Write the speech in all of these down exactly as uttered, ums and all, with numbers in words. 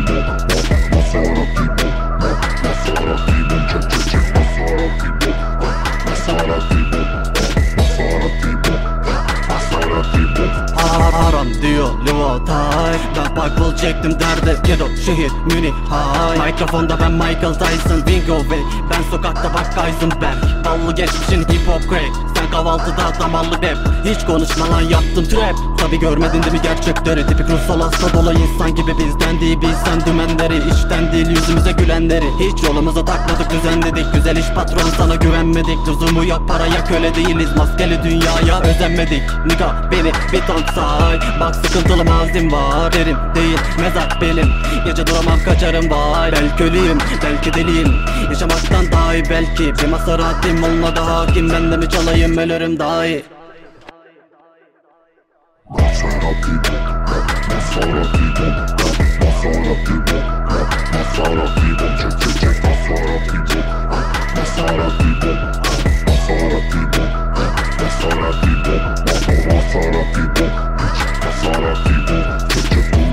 Aram diyor Livatay, ben Bible çektim derde. Ghetto, şehir, Münih, high. Mikrofonda ben Michael Tyson, Bingo Way. Ben sokakta bak Heisenberg. Ballı geçmişin hip hop crack. Sen kahvaltıda damarlı rap. Hiç konuşma lan, yaptım trap. Tabi görmedin değil mi gerçekleri? Tipik ruhsal hasta dolu insan gibi bizden değil. Bilsen dümenleri, içten değil yüzümüze gülenleri. Hiç yolumuza takmadık, düzen dedik. Güzel iş patron, sana güvenmedik. Lüzumu yok, paraya köle değiliz. Maskeli dünyaya özenmedik. Nigga beni bir ton say. Bak sıkıntılı mazim var. Derim değil mezar benim. Gece duramam kaçarım vay. Belki öleyim, belki deliyim. Yaşamaktan daha iyi belki. Bir Maseratim olmadı hakim. Ben de mi çalayım, ölürüm daha iyi.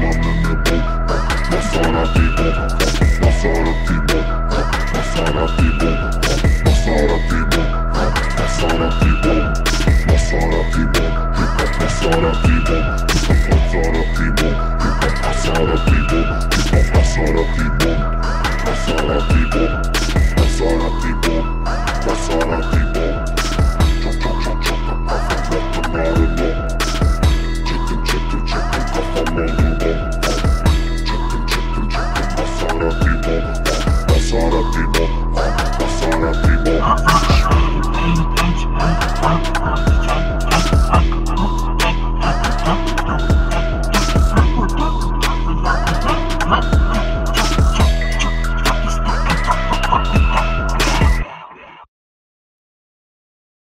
Masara people, Masara people, Masara people.